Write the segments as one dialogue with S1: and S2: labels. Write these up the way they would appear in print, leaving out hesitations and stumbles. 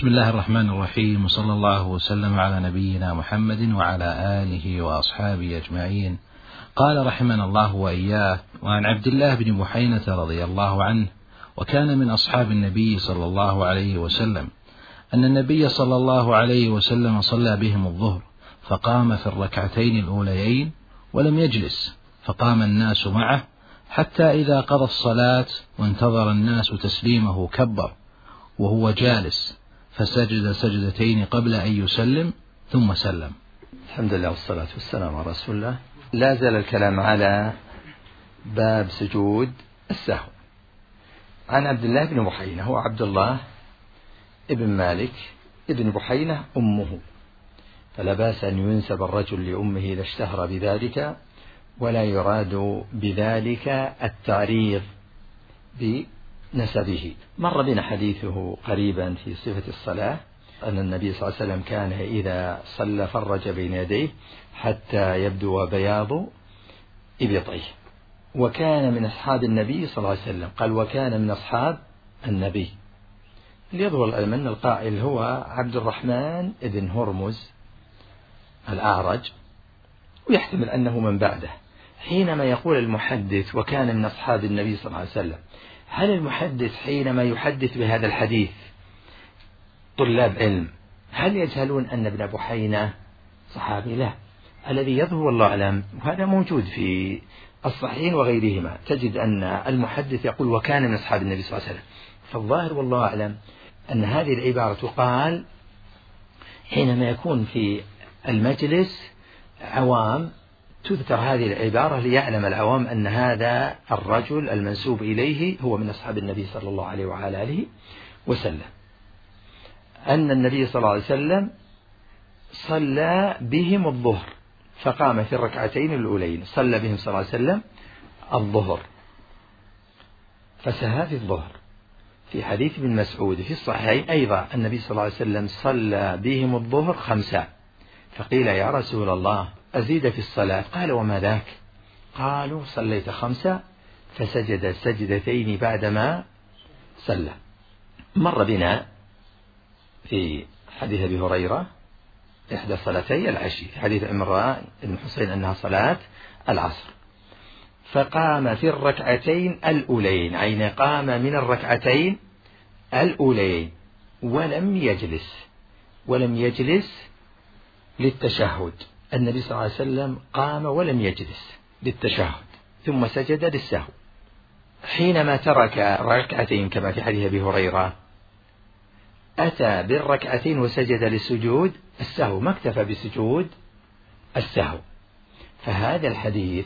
S1: بسم الله الرحمن الرحيم، وصلى الله وسلم على نبينا محمد وعلى آله وأصحابه أجمعين. قال رحمنا الله وإياه: وعن عبد الله بن بحينة رضي الله عنه، وكان من أصحاب النبي صلى الله عليه وسلم، أن النبي صلى الله عليه وسلم صلى بهم الظهر، فقام في الركعتين الأوليين ولم يجلس، فقام الناس معه حتى إذا قضى الصلاة وانتظر الناس تسليمه كبر وهو جالس، فسجد سجدتين قبل أن يسلم ثم سلم.
S2: الحمد لله والصلاة والسلام على رسول الله. لا زال الكلام على باب سجود السهو. عن عبد الله بن بحينة، هو عبد الله ابن مالك ابن بحينة أمه، فلا بأس أن ينسب الرجل لأمه إذا اشتهر بذلك، ولا يراد بذلك التعريض بنسبه. مر بنا حديثه قريبا في صفة الصلاة، أن النبي صلى الله عليه وسلم كان إذا صلى فرج بين يديه حتى يبدو بياض إبطيه، وكان من أصحاب النبي صلى الله عليه وسلم. قال: وكان من أصحاب النبي. ليظهر الأمن القائل هو عبد الرحمن بن هرمز الأعرج، ويحتمل أنه من بعده. حينما يقول المحدث وكان من أصحاب النبي صلى الله عليه وسلم، هل المحدث حينما يحدث بهذا الحديث طلاب علم هل يجهلون أن ابن بحينة صحابي؟ لا، الذي يظهر والله أعلم، وهذا موجود في الصحيحين وغيرهما، تجد أن المحدث يقول وكان من أصحاب النبي صلى الله عليه وسلم. فالظاهر والله أعلم أن هذه العبارة تقال حينما يكون في المجلس عوام، تذكر هذه العبارة ليعلم العوام أن هذا الرجل المنسوب إليه هو من أصحاب النبي صلى الله عليه وعلى آله وسلم. أن النبي صلى الله عليه وسلم صلى بهم الظهر، فقام في الركعتين الأولين. صلى بهم صلى الله عليه وسلم الظهر، فسهى في الظهر. في حديث ابن مسعود في الصحيحين أيضا النبي صلى الله عليه وسلم صلى بهم الظهر 5، فقيل: يا رسول الله أزيد في الصلاة؟ قال: وما ذاك؟ قالوا: صليت 5 فسجد سجدتين بعدما صلى. مر بنا في حديث أبي هريرة إحدى صلاتي العشي، في حديث عمران بن حسين أنها صلاة العصر، فقام في الركعتين الأولين، أي قام من الركعتين الأولين ولم يجلس للتشهد. النبي صلى الله عليه وسلم قام ولم يجلس للتشهد، ثم سجد للسهو. حينما ترك ركعتين كما في حديث أبي هريرة، أتى بالركعتين وسجد للسجود السهو، ما اكتفى بسجود السهو. فهذا الحديث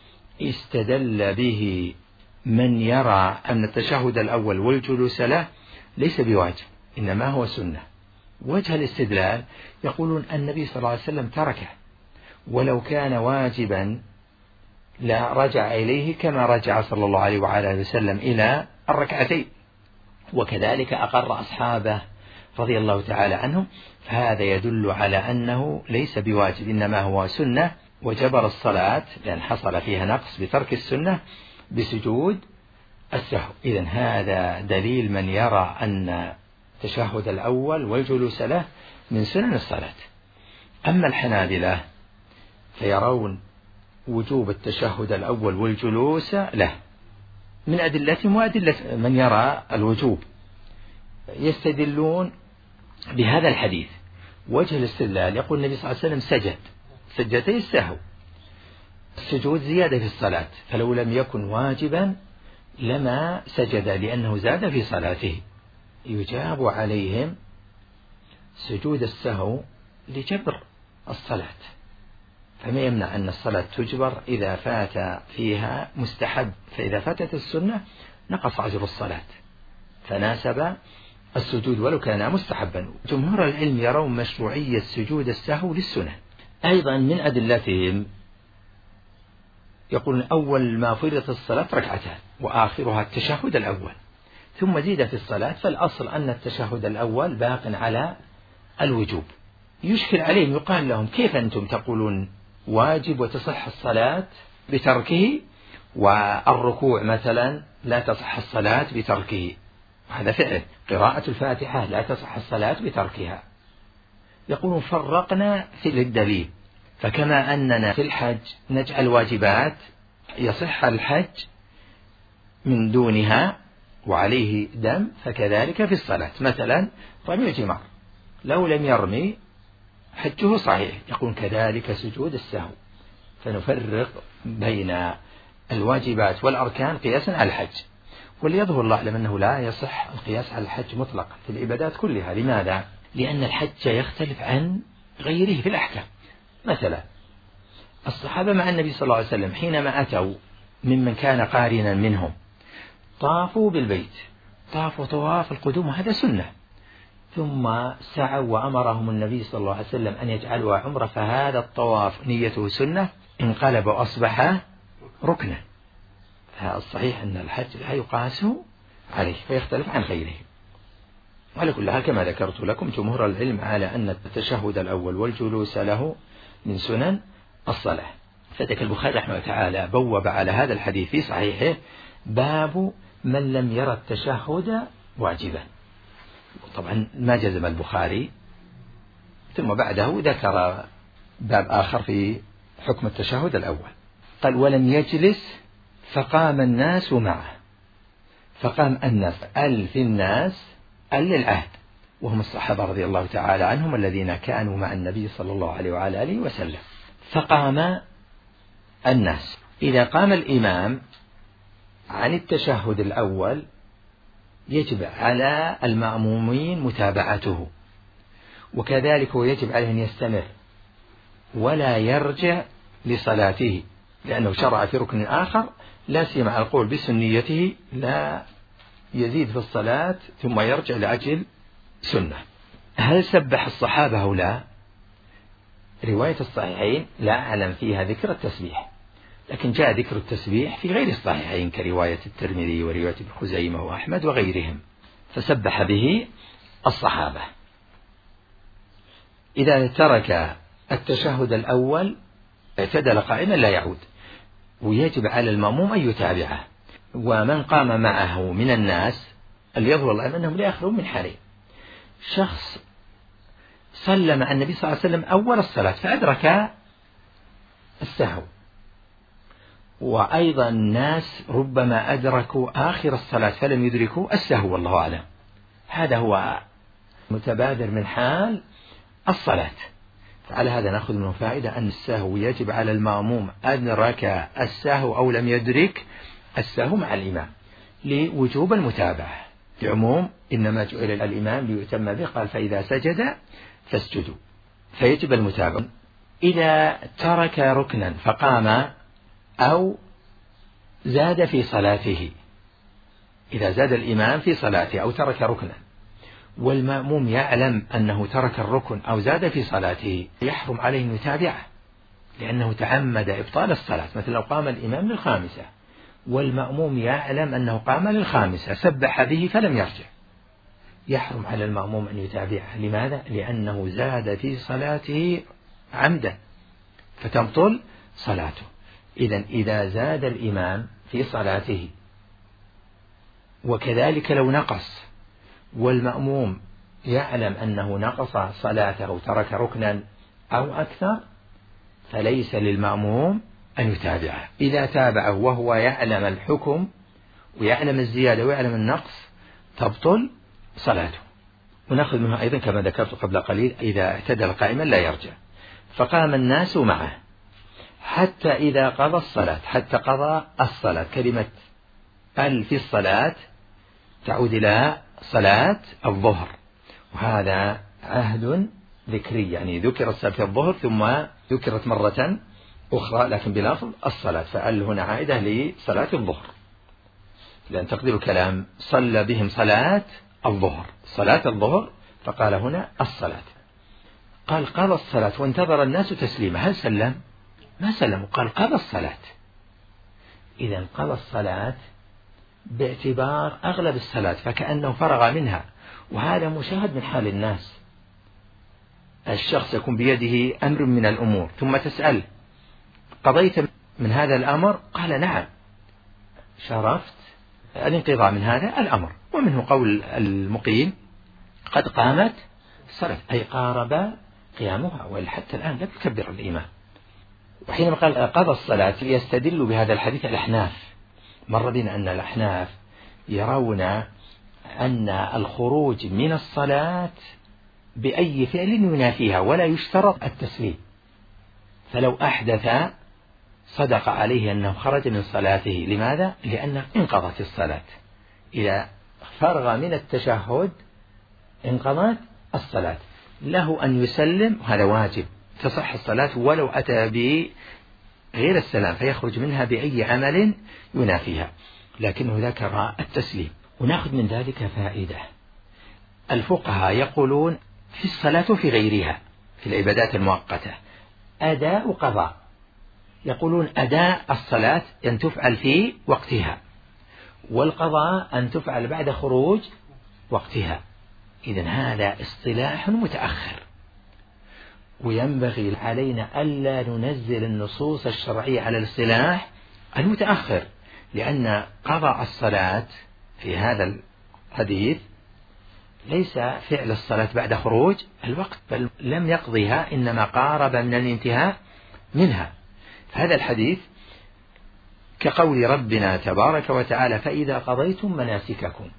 S2: استدل به من يرى أن التشهد الأول والجلوس له ليس بواجب، إنما هو سنة. وجه الاستدلال يقولون النبي صلى الله عليه وسلم تركه، ولو كان واجبا لا رجع إليه كما رجع صلى الله عليه وعلى آله وسلم إلى الركعتين، وكذلك أقر أصحابه رضي الله تعالى عنهم. فهذا يدل على أنه ليس بواجب، إنما هو سنة، وجبر الصلاة لأن حصل فيها نقص بترك السنة بسجود السهو. إذن هذا دليل من يرى أن التشهد الأول والجلوس له من سنن الصلاة. أما الحنابلة فيرون وجوب التشهد الأول والجلوس له من أدلتهم وأدلة من يرى الوجوب، يستدلون بهذا الحديث. وجه الاستدلال يقول النبي صلى الله عليه وسلم سجد سجدتي السهو، السجود زيادة في الصلاة، فلو لم يكن واجبا لما سجد لأنه زاد في صلاته. يجاب عليهم سجود السهو لجبر الصلاة، فما يمنع أن الصلاة تجبر إذا فات فيها مستحب، فإذا فاتت السنة نقص أجر الصلاة، فناسب السجود ولو كان مستحبا. جمهور العلم يرون مشروعية سجود السهو للسنة. أيضا من أدلتهم يقولون أول ما فرضت الصلاة ركعتان وآخرها التشهد الأول، ثم زيد في الصلاة، فالأصل أن التشهد الأول باق على الوجوب. يشكل عليهم، يقال لهم: كيف أنتم تقولون واجب وتصح الصلاة بتركه، والركوع مثلا لا تصح الصلاة بتركه؟ وهذا فعل. قراءة الفاتحة لا تصح الصلاة بتركها. يقولون فرقنا في الدليل، فكما أننا في الحج نجعل واجبات يصح الحج من دونها وعليه دم، فكذلك في الصلاة. مثلا رمي الجمار لو لم يرمي حجه صحيح، يقول كذلك سجود السهو. فنفرق بين الواجبات والأركان قياسا على الحج. وليظهر الله أعلم أنه لا يصح القياس على الحج مطلقا في العبادات كلها. لماذا؟ لأن الحج يختلف عن غيره في الأحكام. مثلا الصحابة مع النبي صلى الله عليه وسلم حينما أتوا ممن كان قارنا منهم طافوا بالبيت، طافوا طواف القدوم وهذا سنة، ثم سعوا وأمرهم النبي صلى الله عليه وسلم أن يجعلوا عمرة، فهذا الطواف نيته سنة انقلب وأصبح ركنا. فالصحيح أن الحج لا يقاس عليه فيختلف عن غيره. وعلى كل حال كما ذكرت لكم جمهور العلم على أن التشهد الأول والجلوس له من سنن الصلاة. فذلك البخاري رحمه الله تعالى بوب على هذا الحديث في صحيحه باب من لم يرى التشهد واجبا. طبعا ما جزم البخاري، ثم بعده ذكر باب آخر في حكم التشهد الأول. قال ولم يجلس فقام الناس معه. فقام الناس في الناس للعهد، وهم الصحابة رضي الله تعالى عنهم الذين كانوا مع النبي صلى الله عليه وعلى آله وسلم. فقام الناس. إذا قام الإمام عن التشهد الأول يجب على المأمومين متابعته، وكذلك يجب عليه أن يستمر ولا يرجع لصلاته، لأنه شرع في ركن آخر لا سيما القول بسنيته، لا يزيد في الصلاة ثم يرجع لأجل سنة. هل سبح الصحابة أو لا؟ رواية الصحيحين لا أعلم فيها ذكر التسبيح، لكن جاء ذكر التسبيح في غير الصحيحين كرواية الترمذي ورواية ابن خزيمة وأحمد وغيرهم، فسبح به الصحابة. إذا ترك التشهد الأول اعتدل قائما لا يعود، ويجب على المأموم أن يتابعه. ومن قام معه من الناس ليظهر الله أنهم لا يخلون من حالين: شخص صلى مع النبي صلى الله عليه وسلم أول الصلاة فأدرك السهو، وأيضا الناس ربما أدركوا آخر الصلاة فلم يدركوا السهو والله أعلم. هذا هو متبادر من حال الصلاة. فعلى هذا نأخذ منه فائدة أن السهو يجب على المأموم أدرك السهو أو لم يدرك السهو مع الإمام لوجوب المتابعة، لعموم إنما جعل الإمام ليؤتم به، قال فإذا سجد فاسجدوا، فيجب المتابعة. إذا ترك ركنا فقام أو زاد في صلاته، إذا زاد الإمام في صلاته أو ترك ركنا والمأموم يعلم أنه ترك الركن أو زاد في صلاته، يحرم عليه أن يتابعه لأنه تعمد إبطال الصلاة. مثل لو قام الإمام للخامسة والمأموم يعلم أنه قام للخامسة سبح به فلم يرجع، يحرم على المأموم أن يتابعه. لماذا؟ لأنه زاد في صلاته عمدا فتبطل صلاته. إذا زاد الإمام في صلاته وكذلك لو نقص والمأموم يعلم أنه نقص صلاته أو ترك ركنا أو أكثر، فليس للمأموم أن يتابعه. إذا تابعه وهو يعلم الحكم ويعلم الزيادة ويعلم النقص تبطل صلاته. ونأخذ منها أيضا كما ذكرت قبل قليل إذا اعتدل قائما لا يرجع. فقام الناس معه حتى إذا قضى الصلاة، حتى قضى الصلاة. كلمة في الصلاة تعود إلى صلاة الظهر، وهذا عهد ذكري، يعني ذكر الصلاة في الظهر ثم ذكرت مرة أخرى لكن بلفظ الصلاة، فأل هنا عائدة لصلاة الظهر، لأن تقدير الكلام صلى بهم صلاة الظهر، صلاة الظهر، فقال هنا الصلاة. قال قضى الصلاة وانتظر الناس تسليمه، هل سلم؟ ما سلم، قال قضى الصلاة. إذا قضى الصلاة باعتبار أغلب الصلاة فكأنه فرغ منها، وهذا مشاهد من حال الناس. الشخص يكون بيده أمر من الأمور ثم تسأل قضيت من هذا الأمر؟ قال نعم، شرفت الانقضاء من هذا الأمر ومنه قول المقيم قد قامت الصلاة، أي قارب قيامها، وحتى الآن لا تكبر الإمام. وحينما قال قضى الصلاة يستدل بهذا الحديث الأحناف. مر بنا أن الأحناف يرون أن الخروج من الصلاة بأي فعل ينافيها ولا يشترط التسليم، فلو أحدث صدق عليه أنه خرج من صلاته. لماذا؟ لأن انقضت الصلاة، إذا فرغ من التشهد انقضت الصلاة، له أن يسلم، هذا واجب، تصح الصلاة ولو أتى بغير السلام فيخرج منها بأي عمل ينافيها، لكنه ذكر التسليم. ونأخذ من ذلك فائدة. الفقهاء يقولون في الصلاة وفي غيرها في العبادات المؤقتة أداء وقضاء. يقولون أداء الصلاة أن تفعل في وقتها، والقضاء أن تفعل بعد خروج وقتها. إذن هذا اصطلاح متأخر، وينبغي علينا ألا ننزل النصوص الشرعية على الاصطلاح المتأخر، لأن قضاء الصلاة في هذا الحديث ليس فعل الصلاة بعد خروج الوقت، بل لم يقضيها، إنما قارب من الانتهاء منها. هذا الحديث كقول ربنا تبارك وتعالى فإذا قضيتم مناسككم،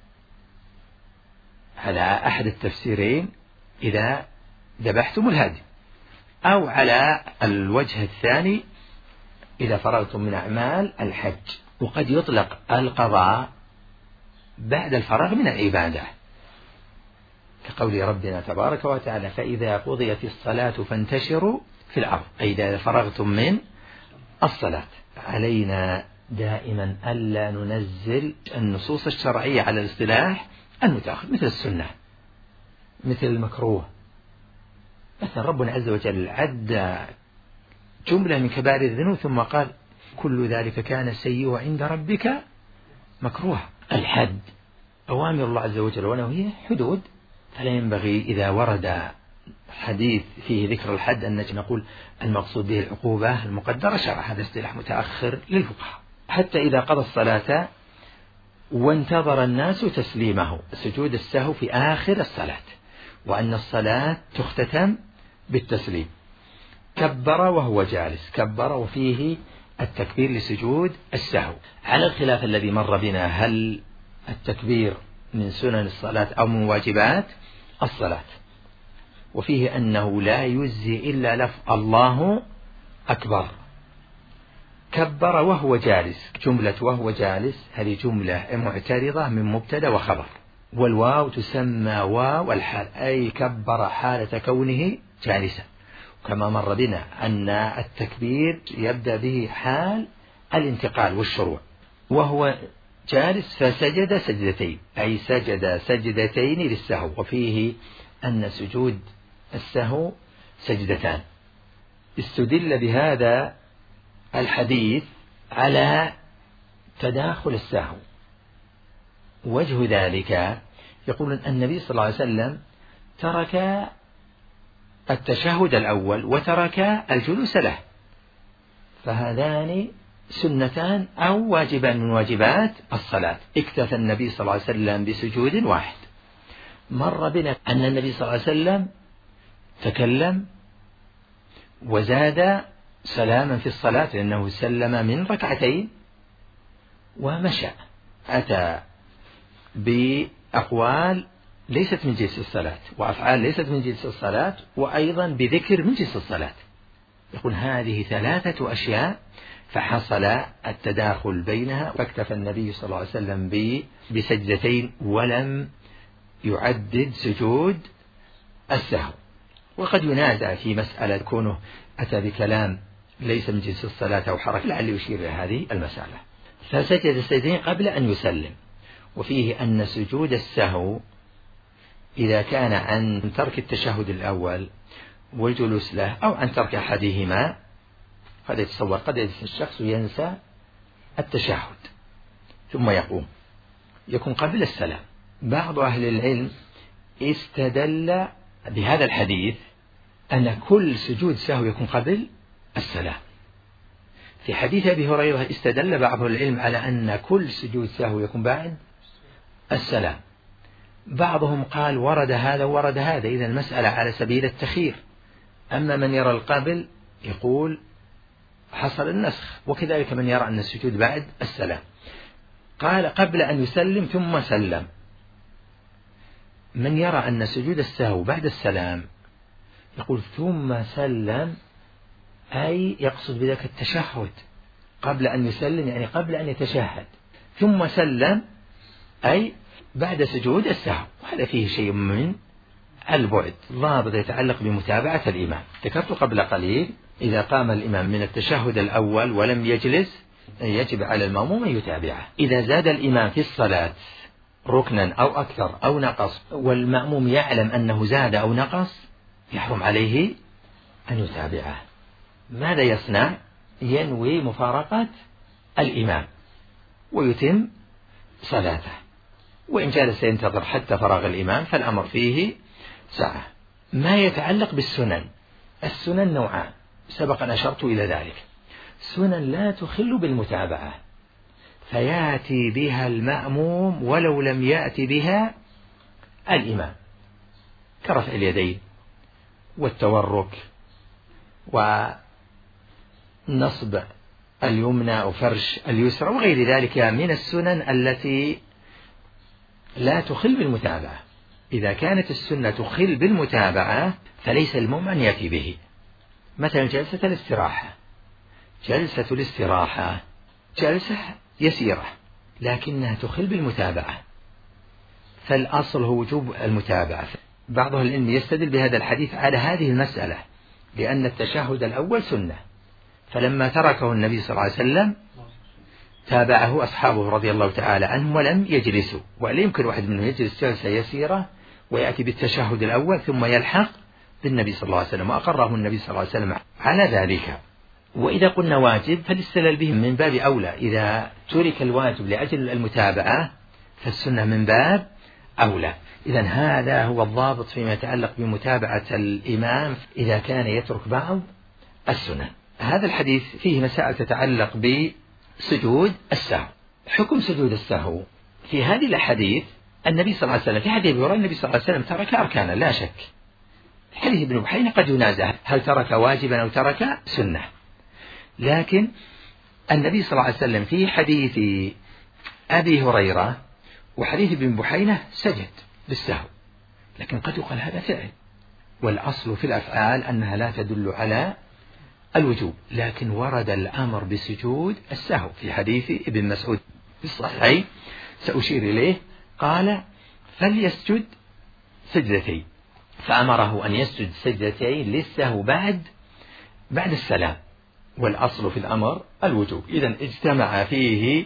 S2: على أحد التفسيرين إذا ذبحتم الهدي، أو على الوجه الثاني إذا فرغتم من أعمال الحج. وقد يطلق القضاء بعد الفراغ من العبادة، كقول ربنا تبارك وتعالى فإذا قضيت الصلاة فانتشروا في الأرض، أي إذا فرغتم من الصلاة. علينا دائما ألا ننزل النصوص الشرعية على الاصطلاح المتأخر، مثل السنة، مثل المكروه. مثلا ربنا عز وجل عد جملة من كبائر الذنوب ثم قال كل ذلك كان سيئا عند ربك مكروه. الحد أوامر الله عز وجل ونهيه حدود، فلا ينبغي إذا ورد حديث فيه ذكر الحد أن نقول المقصود به العقوبة المقدرة شرعا، هذا اصطلاح متأخر للفقهاء. حتى إذا قضى الصلاة وانتظر الناس تسليمه، سجود السهو في آخر الصلاة، وأن الصلاة تختتم بالتسليم، كبر وهو جالس، كبر وفيه التكبير لسجود السهو، على الخلاف الذي مر بنا هل التكبير من سنن الصلاة أو من واجبات الصلاة. وفيه أنه لا يجزي إلا لفظ الله أكبر. كبر وهو جالس، جملة وهو جالس هذه جملة معترضة من مبتدأ وخبر، والواو تسمى واو الحال، أي كبر حالة كونه جالسا، كما مر بنا أن التكبير يبدأ به حال الانتقال والشروع. وهو جالس فسجد سجدتين، أي سجد سجدتين للسهو، وفيه أن سجود السهو سجدتان. استدل بهذا الحديث على تداخل السهو. وجه ذلك يقول أن النبي صلى الله عليه وسلم ترك التشهد الأول وترك الجلوس له، فهذان سنتان أو واجبان من واجبات الصلاة. اكتفى النبي صلى الله عليه وسلم بسجود واحد. مر بنا أن النبي صلى الله عليه وسلم تكلم وزاد سلاما في الصلاة، لأنه سلم من ركعتين ومشى، أتى بأقوال ليست من جنس الصلاة وأفعال ليست من جنس الصلاة، وأيضا بذكر من جنس الصلاة. يقول هذه ثلاثة أشياء، فحصل التداخل بينها، فاكتفى النبي صلى الله عليه وسلم بسجدتين ولم يعدد سجود السهو. وقد ينازع في مسألة كونه أتى بكلام ليس من جنس الصلاة أو حركة، لعله يشير إلى هذه المسألة. فسجد السجدين قبل أن يسلم. وفيه أن سجود السهو إذا كان عن ترك التشهد الأول والجلوس له أو عن ترك أحدهما، قد يتصور قد الشخص ينسى التشهد ثم يكون قبل السلام. بعض أهل العلم استدل بهذا الحديث أن كل سجود سهو يكون قبل السلام. في حديث أبي هريرة استدل بعض العلم على أن كل سجود سهو يكون بعد السلام، بعضهم قال ورد هذا ورد هذا، إذا المسألة على سبيل التخيير. أما من يرى القبل يقول حصل النسخ، وكذلك من يرى أن السجود بعد السلام. قال قبل أن يسلم ثم سلم. من يرى أن سجود السهو بعد السلام يقول ثم سلم، أي يقصد بذلك التشهد قبل أن يسلم، يعني قبل أن يتشهد، ثم سلم أي بعد سجود السهو. وهذا فيه شيء من البعد، ضابط يتعلق بمتابعة الإمام. ذكرت قبل قليل إذا قام الإمام من التشهد الأول ولم يجلس يجب على المأموم أن يتابعه. إذا زاد الإمام في الصلاة ركنا أو أكثر أو نقص والمأموم يعلم أنه زاد أو نقص يحرم عليه أن يتابعه. ماذا يصنع؟ ينوي مفارقة الإمام ويتم صلاته، وإن جلس ينتظر حتى فراغ الإمام فالأمر فيه ساعة. ما يتعلق بالسنن، السنن نوعان سبق أن أشرت إلى ذلك. سنن لا تخل بالمتابعة فيأتي بها المأموم ولو لم يأتي بها الإمام، كرفع اليدين والتورك ونصب اليمنى وفرش اليسرى وغير ذلك من السنن التي لا تخل بالمتابعة. إذا كانت السنة تخل بالمتابعة فليس المأموم أن يأتي به. مثلا جلسة الاستراحة، جلسة الاستراحة جلسة يسيرة لكنها تخل بالمتابعة، فالأصل هو وجوب المتابعة. بعض أهل العلم يستدل بهذا الحديث على هذه المسألة، لأن التشهد الأول سنة، فلما تركه النبي صلى الله عليه وسلم تابعه أصحابه رضي الله تعالى عنهم ولم يجلسوا. ولا يمكن واحد منهم يجلس جلسة يسيرة ويأتي بالتشهد الأول ثم يلحق بالنبي صلى الله عليه وسلم، وأقره النبي صلى الله عليه وسلم على ذلك. وإذا قلنا واجب فالاستدلال به من باب أولى، إذا ترك الواجب لأجل المتابعة فالسنة من باب أولى. إذن هذا هو الضابط فيما يتعلق بمتابعة الإمام إذا كان يترك بعض السنن. هذا الحديث فيه مسائل تتعلق بسجود السهو. حكم سجود السهو في هذه الحديث النبي صلى الله عليه وسلم في حديث أبي هريرة النبي صلى الله عليه وسلم ترك أركانا لا شك. حديث ابن بحينة قد ينازع هل ترك واجبا أو ترك سنة، لكن النبي صلى الله عليه وسلم في حديث أبي هريرة وحديث ابن بحينة سجد بالسهو، لكن قد يقال هذا فعل، والأصل في الأفعال أنها لا تدل على الوجوب، لكن ورد الأمر بسجود السهو في حديث ابن مسعود في الصحيح سأشير إليه، قال فليسجد سجدتين، فأمره أن يسجد سجدتين للسهو بعد السلام، والأصل في الأمر الوجوب. إذن اجتمع فيه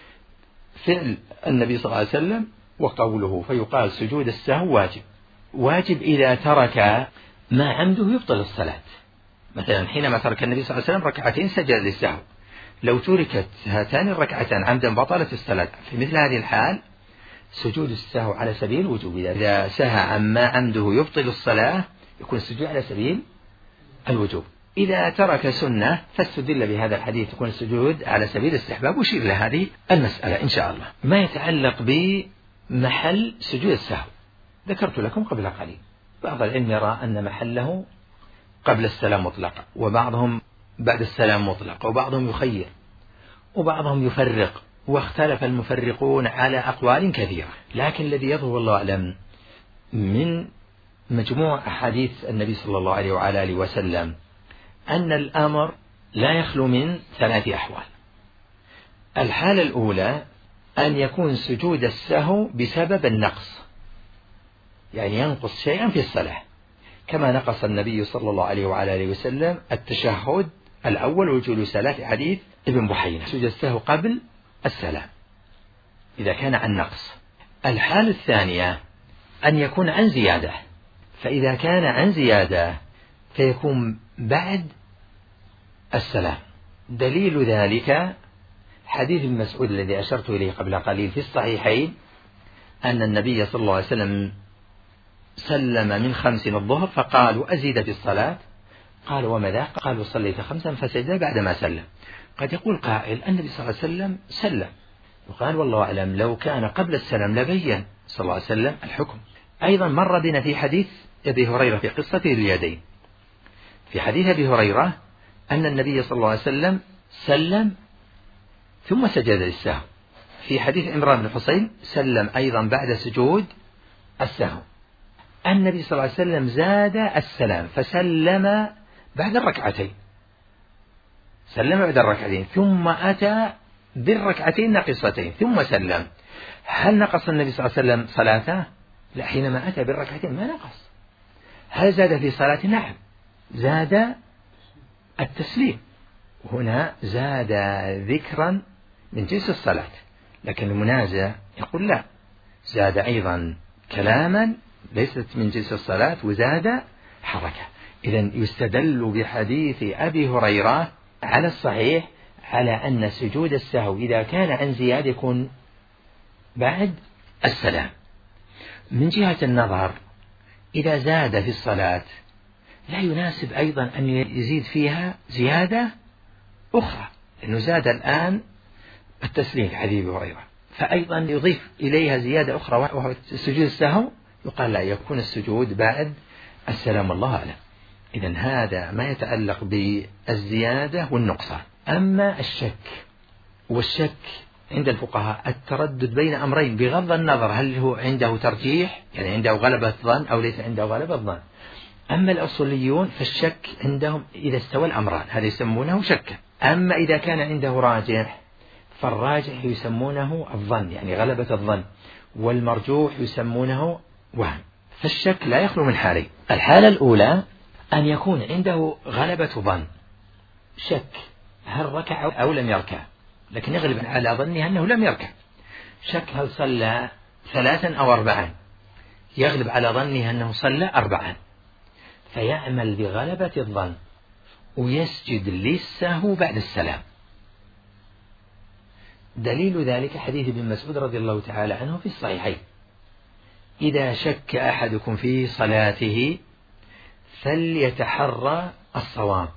S2: فعل النبي صلى الله عليه وسلم وقوله، فيقال سجود السهو واجب إذا ترك ما عمده يبطل الصلاة. مثلا حينما ترك النبي صلى الله عليه وسلم ركعتين سجد للسهو، لو تركت هاتان الركعتان عمدا بطلت الصلاة. في مثل هذه الحال سجود السهو على سبيل الوجوب، إذا سهى عما عمده يبطل الصلاة يكون السجود على سبيل الوجوب. إذا ترك سنة فاستدل بهذا الحديث يكون السجود على سبيل الاستحباب، وشير لهذه المسألة إن شاء الله. ما يتعلق بمحل سجود السهو ذكرت لكم قبل قليل، بعض العلم يرى أن محله قبل السلام مطلقا، وبعضهم بعد السلام مطلق، وبعضهم يخير، وبعضهم يفرق، واختلف المفرقون على أقوال كثيرة. لكن الذي يظهر والله أعلم من مجموع أحاديث النبي صلى الله عليه وعلى آله وسلم أن الأمر لا يخلو من 3 أحوال. الحالة الأولى أن يكون سجود السهو بسبب النقص، يعني ينقص شيئا في الصلاة، كما نقص النبي صلى الله عليه وعلى آله وسلم التشهد الأول والجلوس له في حديث ابن بحينة، سجود السهو قبل السلام إذا كان عن نقص. الحالة الثانية أن يكون عن زيادة، فإذا كان عن زيادة فيكون بعد السلام. دليل ذلك حديث ابن مسعود الذي أشرت إليه قبل قليل في الصحيحين، أن النبي صلى الله عليه وسلم سلم من 5 الظهر فقالوا أزيد في الصلاة، قال وما ذاك؟ قالوا صليت 5 فسجد بعدما سلم. قد يقول قائل النبي صلى الله عليه وسلم سلم، وقال والله أعلم لو كان قبل السلام لبين صلى الله عليه وسلم الحكم. أيضا مر بنا في حديث أبي هريرة في قصة اليدين، في حديث أبي هريرة أن النبي صلى الله عليه وسلم سلم ثم سجد للسهو. في حديث عمران بن حصين سلم أيضا بعد سجود السهو. النبي صلى الله عليه وسلم زاد السلام فسلم بعد الركعتين، سلم بعد الركعتين ثم أتى بالركعتين ناقصتين ثم سلم. هل نقص النبي صلى الله عليه وسلم صلاته؟ لا، حينما أتى بالركعتين ما نقص. هل زاد في صلاته؟ نعم، زاد التسليم، هنا زاد ذكرا من جنس الصلاة، لكن المنازع يقول لا، زاد أيضا كلاما ليست من جنس الصلاة وزاد حركة. إذن يستدل بحديث أبي هريرة على الصحيح على أن سجود السهو إذا كان عن زيادة يكون بعد السلام. من جهة النظر إذا زاد في الصلاة لا يناسب أيضا أن يزيد فيها زيادة أخرى، لأنه زاد الآن التسليم في حديث أبي هريرة، فأيضا يضيف إليها زيادة أخرى وهو سجود السهو، يقال لا، يكون السجود بعد السلام، الله أعلم. إذن هذا ما يتعلق بالزيادة والنقصان. أما الشك، والشك عند الفقهاء التردد بين أمرين بغض النظر هل هو عنده ترجيح، يعني عنده غلبة ظن أو ليس عنده غلبة ظن. أما الأصوليون فالشك عندهم إذا استوى الأمران هذا يسمونه شكا. أما إذا كان عنده راجح فالراجح يسمونه الظن، يعني غلبة الظن، والمرجوح يسمونه وهم. فالشك لا يخلو من حالين: الحالة الأولى أن يكون عنده غلبة ظن، شك هل ركع أو لم يركع، لكن يغلب على ظنه أنه لم يركع. شك هل صلى 3 أو 4، يغلب على ظنه أنه صلى 4، فيعمل بغلبة الظن ويسجد للسهو بعد السلام. دليل ذلك حديث ابن مسعود رضي الله تعالى عنه في الصحيحين: إذا شك أحدكم في صلاته فليتحرى الصواب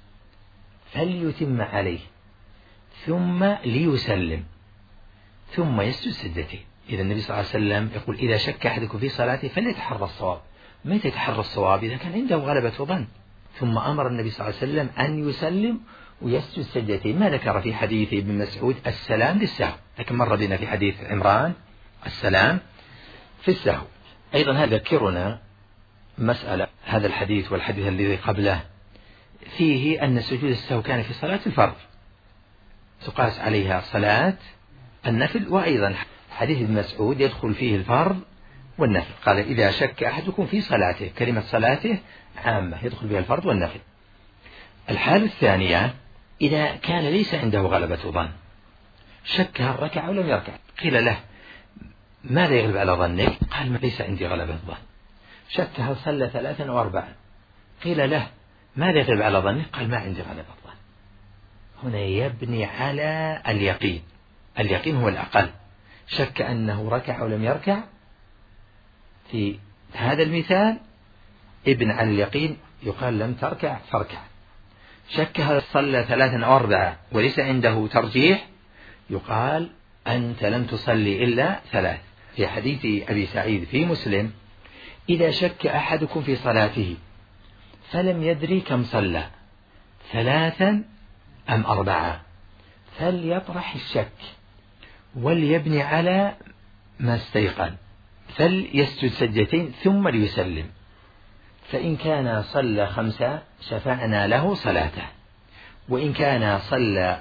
S2: فليتم عليه ثم ليسلم ثم يسجد سجدتين. إذا النبي صلى الله عليه وسلم يقول إذا شك أحدكم في صلاته فليتحرى الصواب. متى يتحرى الصواب؟ إذا كان عنده غلبة ظن. ثم أمر النبي صلى الله عليه وسلم أن يسلم ويسجد سجدتين. ما ذكر في حديث ابن مسعود السلام للسهو، لكن مر بنا في حديث عمران السلام في السهو. أيضا هذا ذكرنا مسألة، هذا الحديث والحديث الذي قبله فيه أن سجود السهو كان في صلاة الفرض تقاس عليها صلاة النفل، وأيضا حديث ابن مسعود يدخل فيه الفرض والنفل. قال إذا شك أحدكم في صلاته، كلمة صلاته عامة يدخل بها الفرض والنفل. الحالة الثانية إذا كان ليس عنده غلبة ظن، شك هل ركع أو لم يركع، قيل له ماذا يغلب على ظنك؟ قال ما ليس عندي غلبة ظن. شك هل صلى 3 أو 4، قيل له ماذا يغلب على ظنك؟ قال ما عندي غلبة ظن. هنا يبني على اليقين، اليقين هو الأقل. شك أنه ركع أو لم يركع، في هذا المثال ابن على اليقين يقال لم تركع فاركع. شك هل صلى 3 أو 4 وليس عنده ترجيح، يقال أنت لم تصلي إلا 3. في حديث أبي سعيد في مسلم: إذا شك أحدكم في صلاته فلم يدري كم صلى 3 أم 4 فليطرح الشك وليبني على ما استيقن فليسجد سجدتين ثم ليسلم، فإن كان صلى 5 شفعنا له صلاته، وإن كان صلى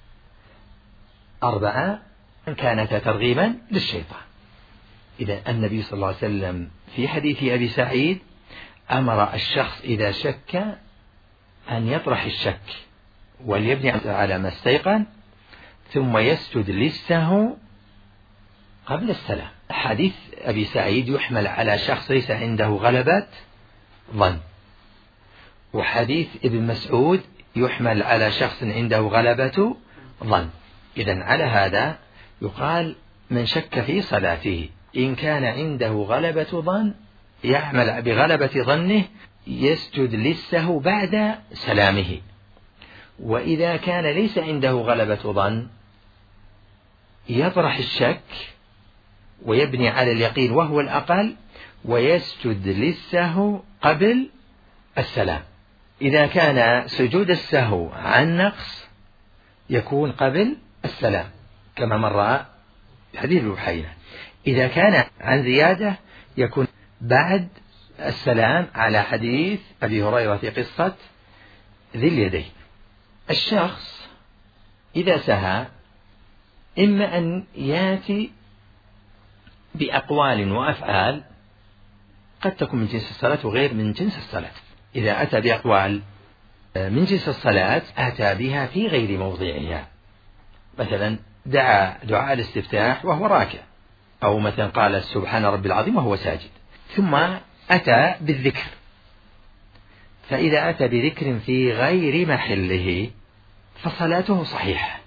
S2: 4 كانت ترغيبا للشيطان. إذا النبي صلى الله عليه وسلم في حديث أبي سعيد أمر الشخص إذا شك أن يطرح الشك وليبني على ما استيقن ثم يسجد للسهو قبل السلام. حديث أبي سعيد يحمل على شخص ليس عنده غلبة ظن، وحديث ابن مسعود يحمل على شخص عنده غلبة ظن. إذن على هذا يقال من شك في صلاته إن كان عنده غلبة ظن يعمل بغلبة ظنه يسجد للسهو بعد سلامه، وإذا كان ليس عنده غلبة ظن يطرح الشك ويبني على اليقين وهو الأقل، ويسجد للسهو قبل السلام. إذا كان سجود السهو عن نقص يكون قبل السلام كما مر في حديث بحينة. إذا كان عن زيادة يكون بعد السلام على حديث أبي هريرة في قصة ذي اليدين. الشخص إذا سهى إما أن يأتي بأقوال وأفعال قد تكون من جنس الصلاة وغير من جنس الصلاة. إذا أتى بأقوال من جنس الصلاة أتى بها في غير موضعها، مثلا دعا دعاء الاستفتاح وهو راكع، أو مثلا قال سبحان ربي العظيم وهو ساجد، ثم أتى بالذكر. فإذا أتى بذكر في غير محله فصلاته صحيحة.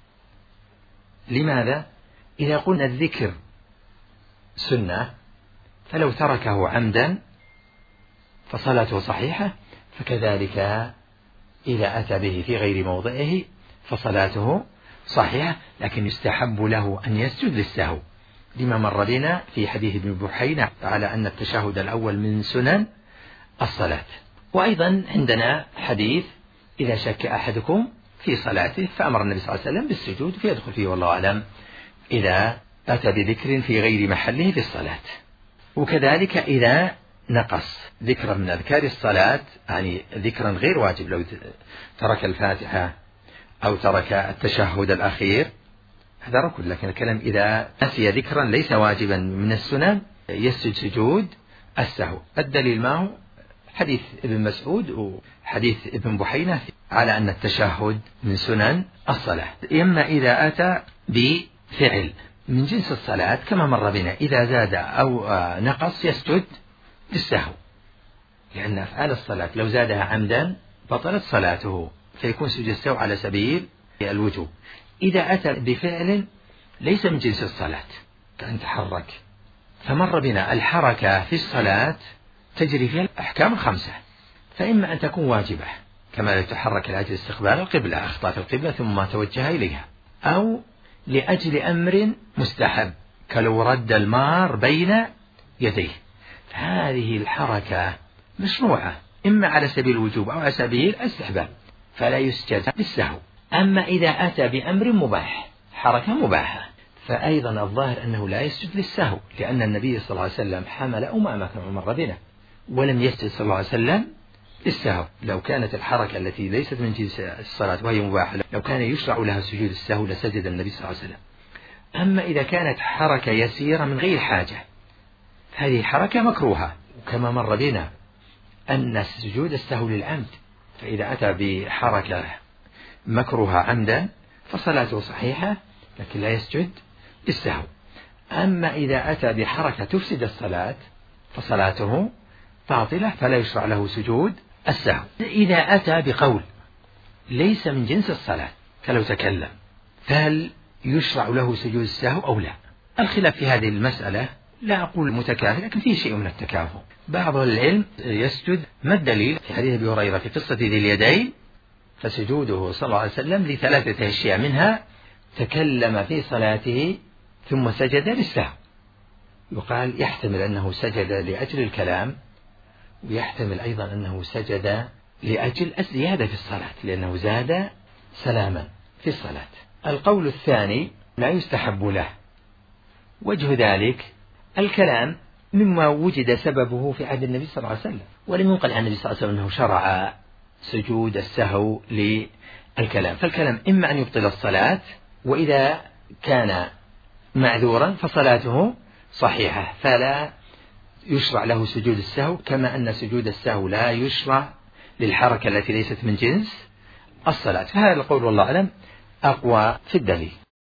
S2: لماذا؟ إذا قلنا الذكر سنة فلو تركه عمدا فصلاته صحيحة، فكذلك إذا أتى به في غير موضعه فصلاته صحيحة، لكن يستحب له أن يسجد للسهو لما مر بنا في حديث ابن بحينة على أن التشهد الأول من سنن الصلاة. وأيضا عندنا حديث إذا شك أحدكم في صلاته فأمر النبي صلى الله عليه وسلم بالسجود فيدخل فيه والله أعلم إذا أتى بذكر في غير محله في الصلاة. وكذلك إذا نقص ذكرا من أذكار الصلاة، يعني ذكرا غير واجب، لو ترك الفاتحة أو ترك التشهد الأخير هذا ركن، لكن الكلام إذا نسي ذكرا ليس واجبا من السنن يسجد سجود السهو. الدليل ما هو؟ حديث ابن مسعود وحديث ابن بحينة على أن التشهد من سنن الصلاة. إما إذا أتى بفعل من جنس الصلاة كما مر بنا إذا زاد أو نقص يسجد للسهو، لأن أفعال الصلاة لو زادها عمدا بطلت صلاته فيكون سجود السهو على سبيل الوجوب. إذا أتى بفعل ليس من جنس الصلاة كأن تحرك، فمر بنا الحركة في الصلاة تجري فيها الأحكام الخمسة، فإما أن تكون واجبة كما يتحرك لأجل استقبال القبلة أخطأ في القبلة ثم توجه إليها، أو لأجل أمر مستحب كلو رد المار بين يديه، هذه الحركة مشروعة إما على سبيل الوجوب أو على سبيل الاستحباب فلا يسجد للسهو. أما إذا أتى بأمر مباح حركة مباحة فأيضا الظاهر أنه لا يسجد للسهو، لأن النبي صلى الله عليه وسلم حمل أمامة كما مر بنا ولم يسجد صلى الله عليه وسلم للسهو. لو كانت الحركة التي ليست من جنس الصلاة وهي مباحة لو كان يشرع لها سجود السهو لسجد النبي صلى الله عليه وسلم. أما إذا كانت حركة يسيرة من غير حاجة هذه حركة مكروهة، وكما مر بنا أن سجود السهو للعمد، فإذا أتى بحركة مكروهة عمدا فصلاته صحيحة لكن لا يسجد للسهو. أما إذا أتى بحركة تفسد الصلاة فصلاته باطلة فلا يشرع له سجود السهو. إذا أتى بقول ليس من جنس الصلاة كلو تكلم فهل يشرع له سجود السهو أو لا؟ الخلاف في هذه المسألة لا أقول متكافئ لكن فيه شيء من التكافؤ. بعض العلم يسجد، ما الدليل؟ في حديث أبي هريرة في قصة ذي اليدين فسجوده صلى الله عليه وسلم لثلاثة أشياء، منها تكلم في صلاته ثم سجد للسهو. يقال يحتمل أنه سجد لأجل الكلام، ويحتمل أيضا أنه سجد لأجل الزيادة في الصلاة لأنه زاد سلاما في الصلاة. القول الثاني لا يستحب له. وجه ذلك الكلام مما وجد سببه في عهد النبي صلى الله عليه وسلم، ولم ينقل عن النبي صلى الله عليه وسلم أنه شرع سجود السهو للكلام. فالكلام إما أن يبطل الصلاة، وإذا كان معذورا فصلاته صحيحة فلا يشرع له سجود السهو، كما أن سجود السهو لا يشرع للحركة التي ليست من جنس الصلاة. فهذا القول والله أعلم أقوى في الدليل.